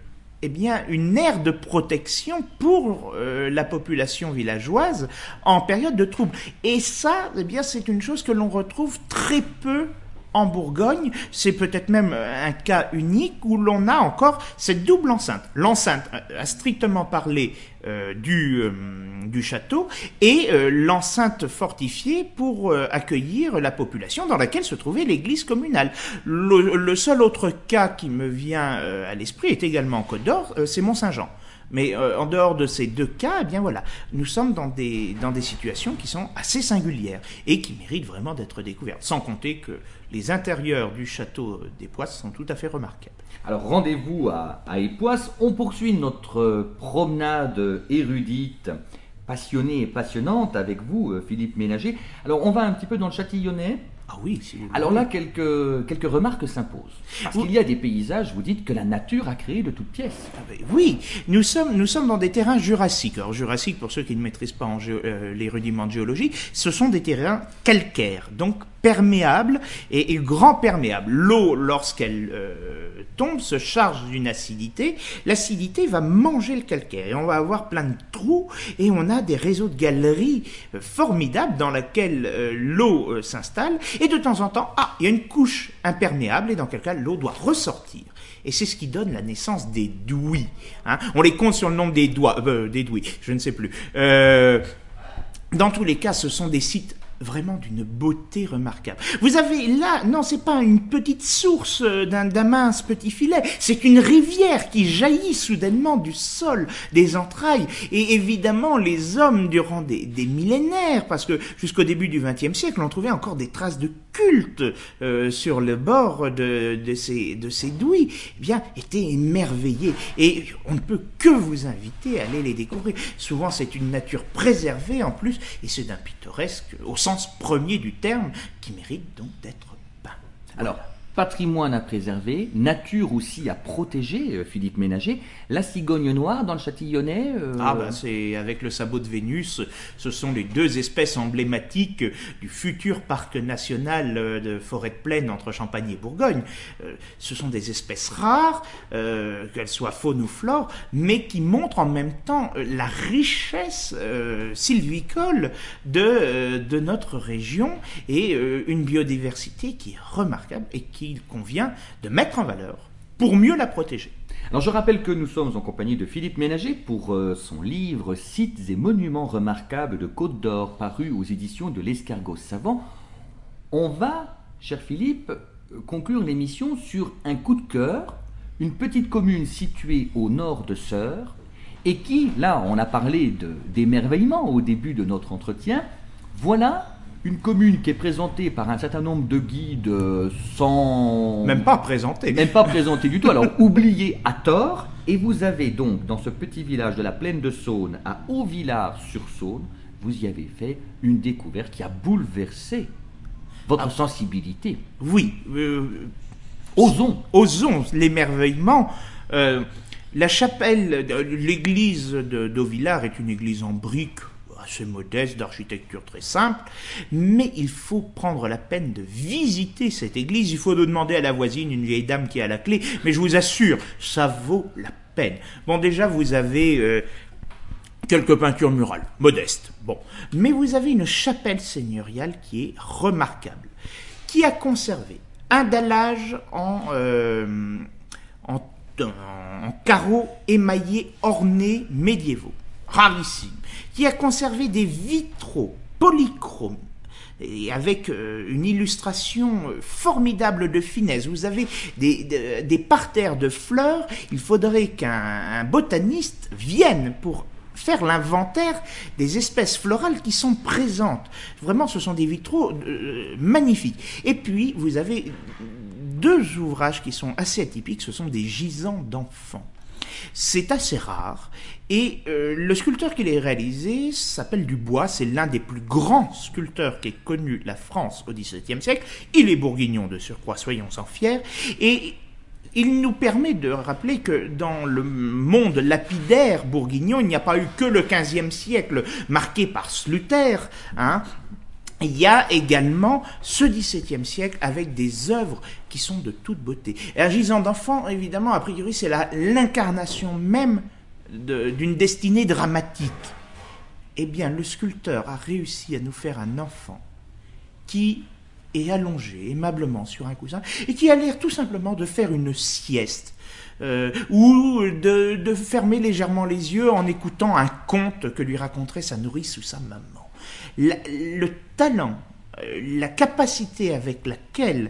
une aire de protection pour la population villageoise en période de trouble. Et ça, c'est une chose que l'on retrouve très peu en Bourgogne. C'est peut-être même un cas unique où l'on a encore cette double enceinte. L'enceinte, à strictement parler, du château, et l'enceinte fortifiée pour accueillir la population, dans laquelle se trouvait l'église communale. Le seul autre cas qui me vient à l'esprit est également en Côte d'Or, c'est Mont-Saint-Jean. Mais en dehors de ces deux cas, nous sommes dans des situations qui sont assez singulières et qui méritent vraiment d'être découvertes. Sans compter que les intérieurs du château d'Époisse sont tout à fait remarquables. Alors rendez-vous à Époisse. On poursuit notre promenade érudite, passionnée et passionnante avec vous, Philippe Ménager. Alors on va un petit peu dans le Châtillonnais. Ah oui, si vous voulez. Alors là, quelques remarques s'imposent. Parce qu'il y a des paysages, vous dites, que la nature a créés de toutes pièces. Ah ben oui, nous sommes dans des terrains jurassiques. Alors jurassiques, pour ceux qui ne maîtrisent pas les rudiments de géologie, ce sont des terrains calcaires, donc perméables et grand perméables. L'eau, lorsqu'elle tombe, se charge d'une acidité. L'acidité va manger le calcaire et on va avoir plein de trous et on a des réseaux de galeries formidables dans lesquels l'eau s'installe. Et de temps en temps, il y a une couche imperméable et dans quel cas l'eau doit ressortir. Et c'est ce qui donne la naissance des douis. On les compte sur le nombre des douis, je ne sais plus. Dans tous les cas, ce sont des sites vraiment d'une beauté remarquable. Vous avez là, non, c'est pas une petite source d'un mince petit filet, c'est une rivière qui jaillit soudainement du sol, des entrailles. Et évidemment, les hommes, durant des millénaires, parce que jusqu'au début du XXe siècle, on trouvait encore des traces de culte sur le bord de ces douis, étaient émerveillés. Et on ne peut que vous inviter à aller les découvrir. Souvent, c'est une nature préservée en plus, et c'est d'un pittoresque au sens premier du terme, qui mérite donc d'être peint. Alors, patrimoine à préserver, nature aussi à protéger, Philippe Ménager. La cigogne noire dans le Châtillonnais c'est avec le sabot de Vénus, ce sont les deux espèces emblématiques du futur parc national de forêt de plaine entre Champagne et Bourgogne. Ce sont des espèces rares, qu'elles soient faune ou flore, mais qui montrent en même temps la richesse sylvicole de notre région et une biodiversité qui est remarquable et qu'il convient de mettre en valeur pour mieux la protéger. Alors je rappelle que nous sommes en compagnie de Philippe Ménager pour son livre « Sites et monuments remarquables de Côte d'Or » paru aux éditions de l'Escargot Savant. On va, cher Philippe, conclure l'émission sur un coup de cœur, une petite commune située au nord de Seurs et qui, là on a parlé d'émerveillement au début de notre entretien, voilà une commune qui est présentée par un certain nombre de guides sans... Même pas présenté. Même pas présenté du tout, alors oublié à tort. Et vous avez donc, dans ce petit village de la plaine de Saône, à Haut-Villars-sur-Saône, vous y avez fait une découverte qui a bouleversé votre sensibilité. Oui. Osons l'émerveillement. La chapelle, l'église d'Haut-Villars est une église en briques, assez modeste, d'architecture très simple, mais il faut prendre la peine de visiter cette église. Il faut demander à la voisine, une vieille dame qui est à la clé, mais je vous assure, ça vaut la peine. Bon, déjà, vous avez quelques peintures murales, modestes, bon, mais vous avez une chapelle seigneuriale qui est remarquable, qui a conservé un dallage en carreaux émaillés ornés médiévaux, rarissime, qui a conservé des vitraux polychromes et avec une illustration formidable de finesse. Vous avez des parterres de fleurs. Il faudrait qu'un botaniste vienne pour faire l'inventaire des espèces florales qui sont présentes. Vraiment, ce sont des vitraux magnifiques. Et puis, vous avez deux ouvrages qui sont assez atypiques, ce sont des gisants d'enfants. C'est assez rare, et le sculpteur qui les a réalisés s'appelle Dubois, c'est l'un des plus grands sculpteurs qu'ait connu la France au XVIIe siècle. Il est bourguignon de surcroît, soyons-en fiers, et il nous permet de rappeler que dans le monde lapidaire bourguignon, il n'y a pas eu que le XVe siècle marqué par Sluter, hein. Il y a également ce XVIIe siècle avec des œuvres qui sont de toute beauté. Et un gisant d'enfant, évidemment, a priori, c'est l'incarnation même d'une destinée dramatique. Eh bien, le sculpteur a réussi à nous faire un enfant qui est allongé aimablement sur un coussin et qui a l'air tout simplement de faire une sieste. Ou de fermer légèrement les yeux en écoutant un conte que lui raconterait sa nourrice ou sa maman. Le talent, la capacité avec laquelle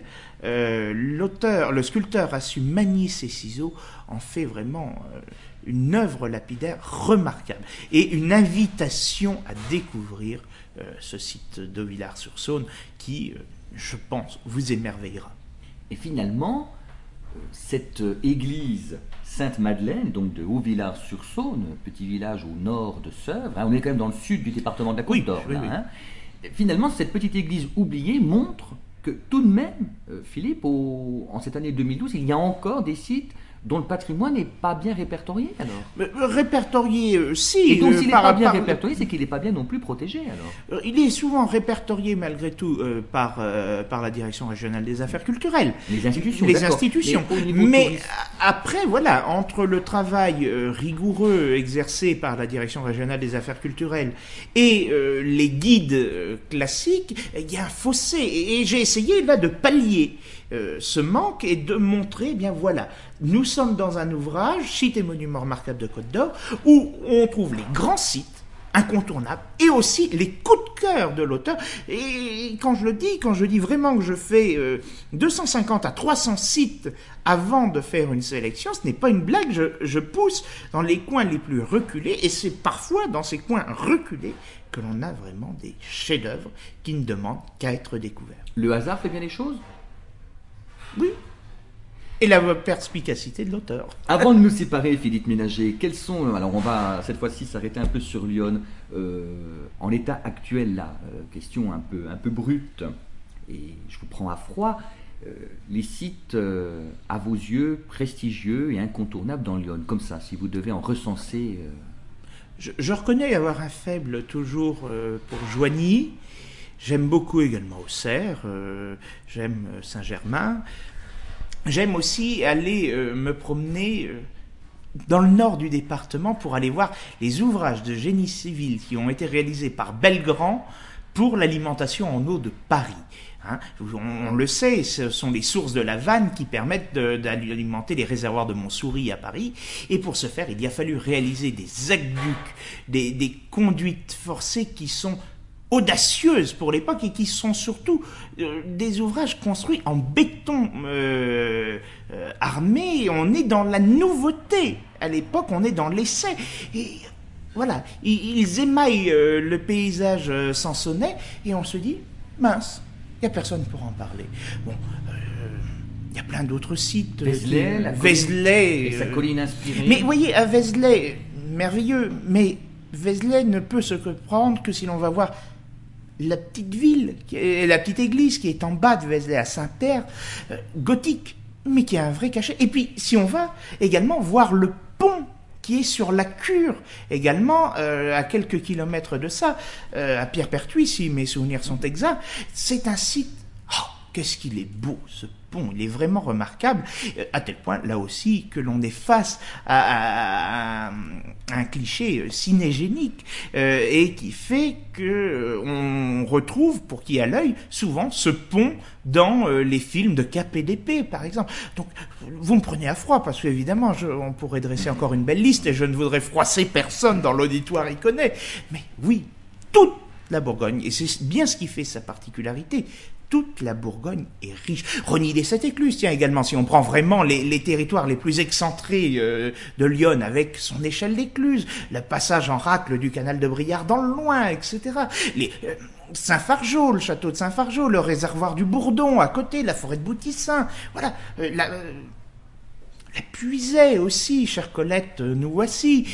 le sculpteur a su manier ses ciseaux en fait vraiment une œuvre lapidaire remarquable et une invitation à découvrir ce site d'Haut-Villars-sur-Saône qui, je pense, vous émerveillera. Et finalement, cette église Sainte-Madeleine, donc de Haut-Villars-sur-Saône, petit village au nord de Sèvres, hein, on est quand même dans le sud du département de la Côte d'Or. Oui. Hein. Finalement, cette petite église oubliée montre que tout de même, Philippe, en cette année 2012, il y a encore des sites dont le patrimoine n'est pas bien répertorié, alors. Répertorié, si. Et donc, s'il n'est pas bien répertorié, c'est qu'il n'est pas bien non plus protégé, alors. Il est souvent répertorié, malgré tout, par la Direction régionale des affaires culturelles. Les institutions. Les institutions. Mais après, voilà, entre le travail rigoureux exercé par la Direction régionale des affaires culturelles et les guides classiques, il y a un fossé. Et j'ai essayé, là, de pallier ce manque et de montrer, eh bien voilà, nous sommes dans un ouvrage, Sites et monuments remarquables de Côte d'Or, où on trouve les grands sites incontournables et aussi les coups de cœur de l'auteur. Et quand je dis vraiment que je fais 250 à 300 sites avant de faire une sélection, ce n'est pas une blague, je pousse dans les coins les plus reculés, et c'est parfois dans ces coins reculés que l'on a vraiment des chefs-d'œuvre qui ne demandent qu'à être découverts. Le hasard fait bien les choses ? Oui. Et la perspicacité de l'auteur. Avant de nous séparer, Philippe Ménager, quels sont... Alors on va cette fois-ci s'arrêter un peu sur Lyon. En l'état actuel, là, question un peu brute, et je vous prends à froid, les sites, à vos yeux, prestigieux et incontournables dans Lyon, comme ça, si vous devez en recenser... Je reconnais avoir un faible toujours pour Joigny. J'aime beaucoup également Auxerre, j'aime Saint-Germain. J'aime aussi aller me promener dans le nord du département pour aller voir les ouvrages de génie civil qui ont été réalisés par Belgrand pour l'alimentation en eau de Paris. Hein, on le sait, ce sont les sources de la Vanne qui permettent d'alimenter les réservoirs de Montsouris à Paris. Et pour ce faire, il y a fallu réaliser des aqueducs, des conduites forcées qui sont audacieuses pour l'époque et qui sont surtout des ouvrages construits en béton armé. On est dans la nouveauté. À l'époque, on est dans l'essai. Et voilà, ils émaillent le paysage sansonnais et on se dit, mince, il n'y a personne pour en parler. Bon, il y a plein d'autres sites. Vézelay, Vézelay. Et sa colline inspirée. Mais vous voyez, à Vézelay, merveilleux, mais Vézelay ne peut se comprendre que si l'on va voir la petite ville, la petite église qui est en bas de Vézelay, à Saint-Père, gothique, mais qui a un vrai cachet. Et puis, si on va également voir le pont qui est sur la Cure, également à quelques kilomètres de ça, à Pierrepertuis, si mes souvenirs sont exacts, c'est un site... Oh, qu'est-ce qu'il est beau, ce pont, il est vraiment remarquable, à tel point, là aussi, que l'on est face à un cliché cinégénique, et qui fait que on retrouve, pour qui a l'œil, souvent ce pont dans les films de KPDP, par exemple. Donc, vous me prenez à froid, parce qu'évidemment, on pourrait dresser encore une belle liste, et je ne voudrais froisser personne dans l'auditoire, il connaît. Mais oui, toute la Bourgogne, et c'est bien ce qui fait sa particularité, toute la Bourgogne est riche. Rosny des Sept Écluses, tiens, également, si on prend vraiment les territoires les plus excentrés de Lyon, avec son échelle d'écluse, le passage en racle du canal de Briare dans le loin, etc. Saint-Fargeau, le château de Saint-Fargeau, le réservoir du Bourdon, à côté, la forêt de Boutissin, voilà, la Puisaye aussi, chère Colette, nous voici,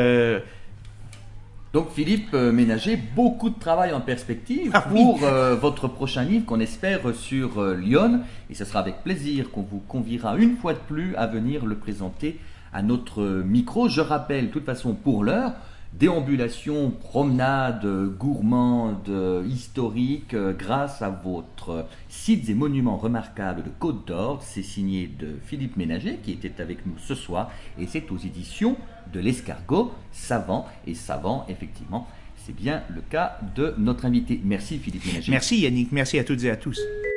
Donc Philippe Ménager, beaucoup de travail en perspective pour votre prochain livre qu'on espère sur Lyon. Et ce sera avec plaisir qu'on vous conviera une fois de plus à venir le présenter à notre micro. Je rappelle, de toute façon, pour l'heure, déambulation, promenade, gourmande, historique, grâce à votre sites et monuments remarquables de Côte d'Or. C'est signé de Philippe Ménager qui était avec nous ce soir et c'est aux éditions de l'Escargot, savant et savant, effectivement. C'est bien le cas de notre invité. Merci Philippe Ménager. Merci Yannick, merci à toutes et à tous.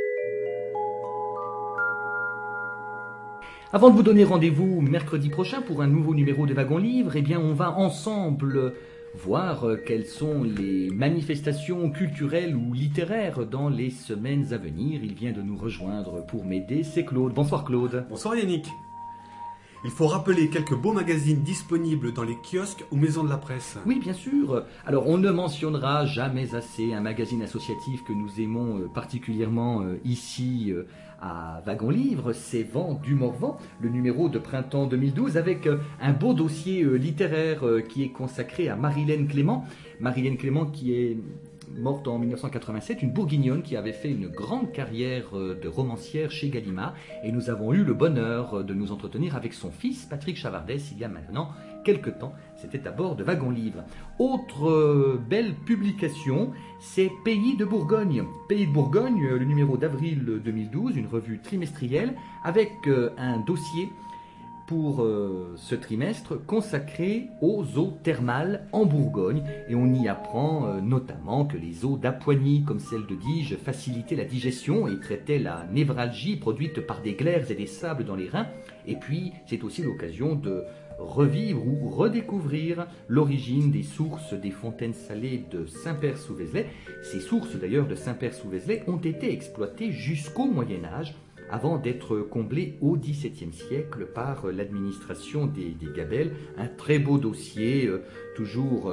Avant de vous donner rendez-vous mercredi prochain pour un nouveau numéro de Wagon Livre, eh bien on va ensemble voir quelles sont les manifestations culturelles ou littéraires dans les semaines à venir. Il vient de nous rejoindre pour m'aider, c'est Claude. Bonsoir Claude. Bonsoir Yannick. Il faut rappeler quelques beaux magazines disponibles dans les kiosques ou maisons de la presse. Oui, bien sûr. Alors, on ne mentionnera jamais assez un magazine associatif que nous aimons particulièrement ici à Wagon Livre, c'est Vent du Morvan, le numéro de printemps 2012, avec un beau dossier littéraire qui est consacré à Marilène Clément. Marilène Clément qui est morte en 1987, une bourguignonne qui avait fait une grande carrière de romancière chez Gallimard, et nous avons eu le bonheur de nous entretenir avec son fils Patrick Chavardès il y a maintenant quelques temps. C'était à bord de Wagon Livre. Autre belle publication, c'est Pays de Bourgogne. Pays de Bourgogne, le numéro d'avril 2012, une revue trimestrielle avec un dossier pour ce trimestre consacré aux eaux thermales en Bourgogne, et on y apprend notamment que les eaux d'Apoigny comme celle de Dige facilitaient la digestion et traitaient la névralgie produite par des glaires et des sables dans les reins. Et puis c'est aussi l'occasion de revivre ou redécouvrir l'origine des sources des fontaines salées de Saint-Père-sous-Vézelay. Ces sources d'ailleurs de Saint-Père-sous-Vézelay ont été exploitées jusqu'au Moyen-Âge, avant d'être comblé au XVIIe siècle par l'administration des Gabelles. Un très beau dossier, toujours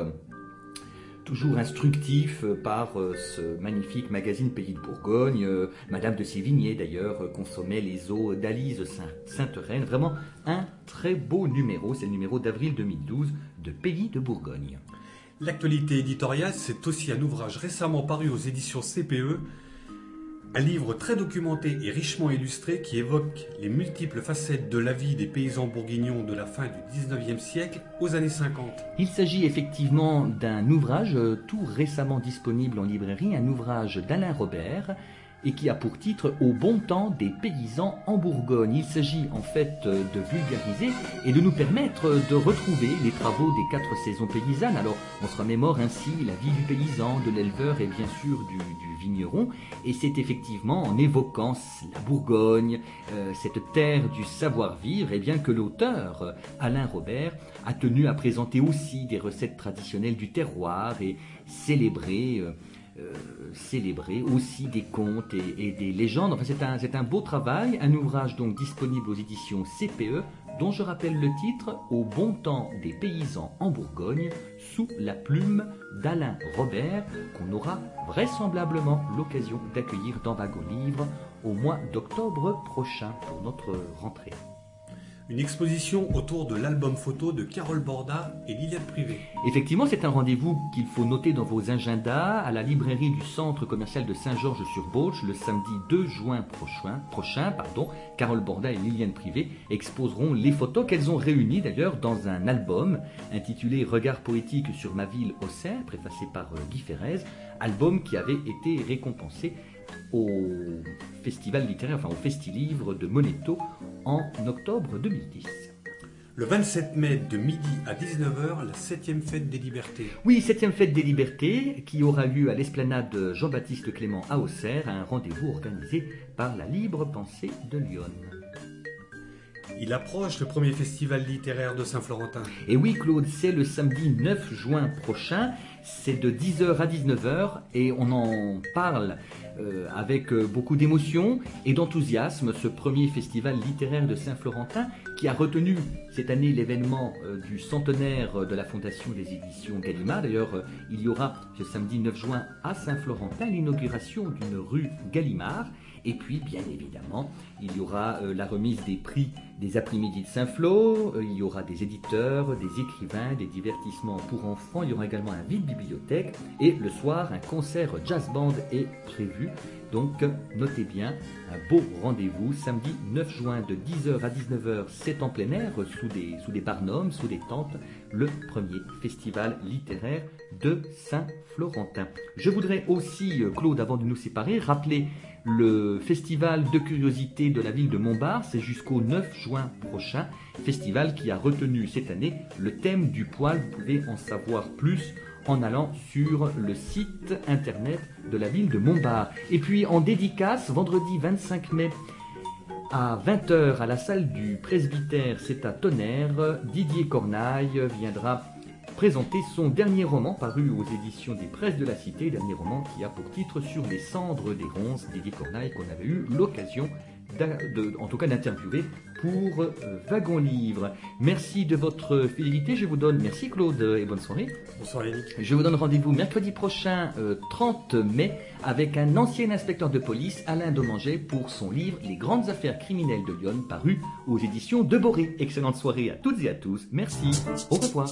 instructif par ce magnifique magazine Pays de Bourgogne. Madame de Sévigné d'ailleurs consommait les eaux d'Alyse Sainte-Reine. Vraiment un très beau numéro, c'est le numéro d'avril 2012 de Pays de Bourgogne. L'actualité éditoriale, c'est aussi un ouvrage récemment paru aux éditions CPE, un livre très documenté et richement illustré qui évoque les multiples facettes de la vie des paysans bourguignons de la fin du 19e siècle aux années 50. Il s'agit effectivement d'un ouvrage tout récemment disponible en librairie, un ouvrage d'Alain Robert, et qui a pour titre « Au bon temps des paysans en Bourgogne ». Il s'agit en fait de vulgariser et de nous permettre de retrouver les travaux des 4 saisons paysannes. Alors on se remémore ainsi la vie du paysan, de l'éleveur et bien sûr du vigneron. Et c'est effectivement en évoquant la Bourgogne, cette terre du savoir-vivre, eh bien que l'auteur, Alain Robert, a tenu à présenter aussi des recettes traditionnelles du terroir et célébrer célébrer aussi des contes et des légendes. Enfin, c'est un beau travail, un ouvrage donc disponible aux éditions CPE, dont je rappelle le titre « Au bon temps des paysans en Bourgogne » sous la plume d'Alain Robert, qu'on aura vraisemblablement l'occasion d'accueillir dans Wagon Livre au mois d'octobre prochain pour notre rentrée. Une exposition autour de l'album photo de Carole Borda et Liliane Privé. Effectivement, c'est un rendez-vous qu'il faut noter dans vos agendas à la librairie du centre commercial de Saint-Georges-sur-Beauce le samedi 2 juin prochain. Carole Borda et Liliane Privé exposeront les photos qu'elles ont réunies d'ailleurs dans un album intitulé Regard poétique sur ma ville Auxerre, préfacé par Guy Ferrez, album qui avait été récompensé au festival littéraire, au Festilivre de Moneto en octobre 2010. Le 27 mai de midi à 19h, la 7e fête des libertés. Oui, 7e fête des libertés qui aura lieu à l'esplanade Jean-Baptiste Clément à Auxerre, un rendez-vous organisé par la Libre Pensée de Lyon. Il approche le premier festival littéraire de Saint-Florentin. Et oui, Claude, c'est le samedi 9 juin prochain. C'est de 10h à 19h et on en parle avec beaucoup d'émotion et d'enthousiasme. Ce premier festival littéraire de Saint-Florentin qui a retenu cette année l'événement du centenaire de la fondation des éditions Gallimard. D'ailleurs, il y aura ce samedi 9 juin à Saint-Florentin l'inauguration d'une rue Gallimard. Et puis, bien évidemment, il y aura la remise des prix des après-midi de Saint-Flour, il y aura des éditeurs, des écrivains, des divertissements pour enfants, il y aura également un vide-bibliothèque et le soir, un concert jazz band est prévu. Donc, notez bien, un beau rendez-vous, samedi 9 juin de 10h à 19h, c'est en plein air, sous des barnums, sous des tentes, le premier festival littéraire de Saint-Florentin. Je voudrais aussi, Claude, avant de nous séparer, rappeler le festival de curiosité de la ville de Montbard, c'est jusqu'au 9 juin prochain, festival qui a retenu cette année le thème du poil. Vous pouvez en savoir plus en allant sur le site internet de la ville de Montbard. Et puis en dédicace, vendredi 25 mai à 20h à la salle du presbytère, c'est à Tonnerre, Didier Cornaille viendra présenter son dernier roman paru aux éditions des Presses de la Cité, dernier roman qui a pour titre Sur les cendres des ronces, Didier Cornaille qu'on avait eu l'occasion en tout cas d'interviewer pour Wagon Livre. Merci de votre fidélité, merci Claude et bonne soirée. Bonsoir Yannick. Je vous donne rendez-vous mercredi prochain, 30 mai, avec un ancien inspecteur de police, Alain Domanger, pour son livre Les grandes affaires criminelles de Lyon, paru aux éditions de Boré. Excellente soirée à toutes et à tous, merci, au revoir.